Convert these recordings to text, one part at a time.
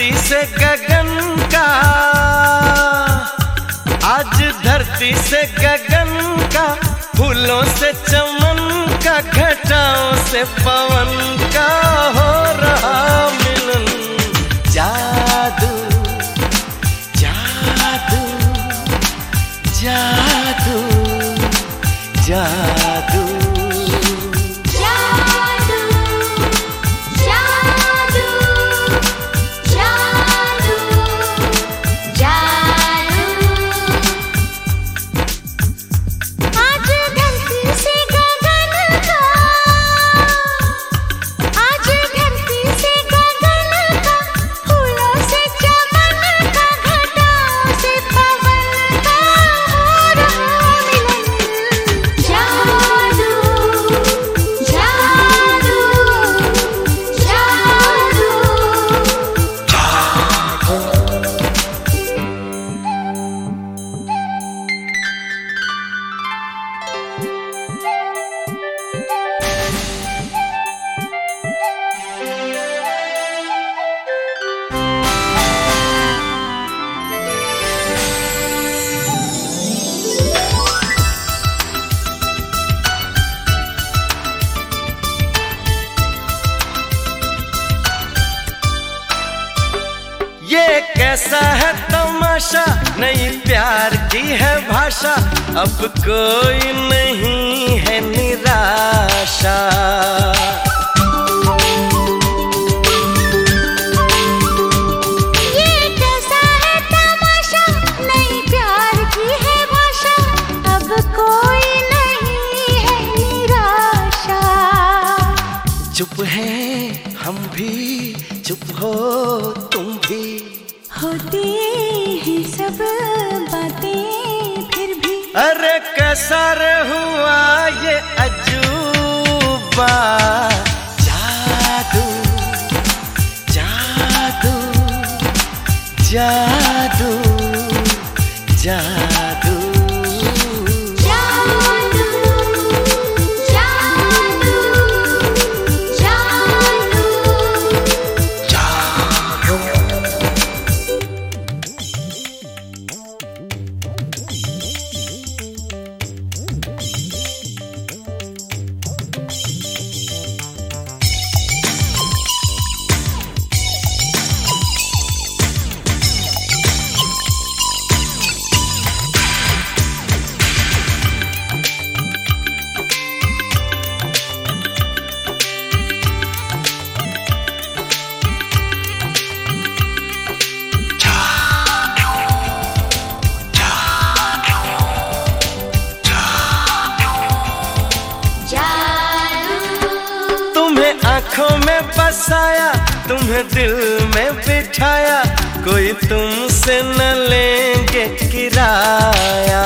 धरती से गगन का, आज धरती से गगन का, फूलों से चमन का, घटाओं से पवन का हो रहा मिलन। जादू जादू जादू जादू ये कैसा है तमाशा, नई प्यार की है भाषा, अब कोई नहीं है निराशा। ये कैसा है तमाशा, नई प्यार की है भाषा, अब कोई नहीं है निराशा। चुप है हम भी, चुप हो तुम भी, होती हैं सब बातें फिर भी। अरे कैसा रे हुआ ये अजूबा, जादू जादू जादू जादू आँखों में बसाया, तुम्हें दिल में बिठाया, कोई तुमसे न लेंगे किराया।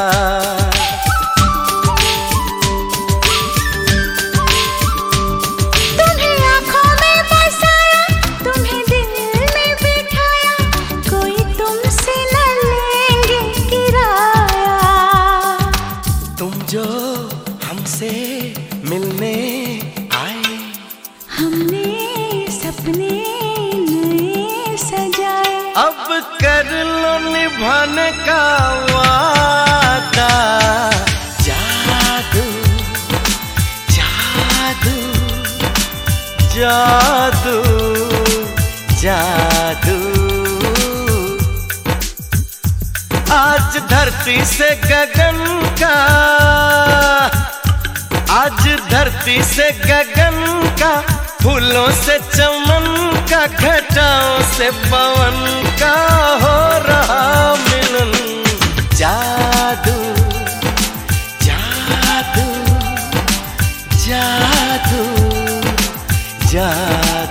तुम्हें आँखों में बसाया, तुम्हें दिल में बिठाया, कोई तुमसे न लेंगे किराया। तुम जो हमसे मिलने आए, हमने सपने नए सजाए, अब कर लो निभाने का वादा। जादू जादू जादू जादू, आज धरती से गगन का, आज धरती से गगन का, फूलों से चमन का, घटाओं से पवन का हो रहा मिलन। जादू जादू जादू जादू।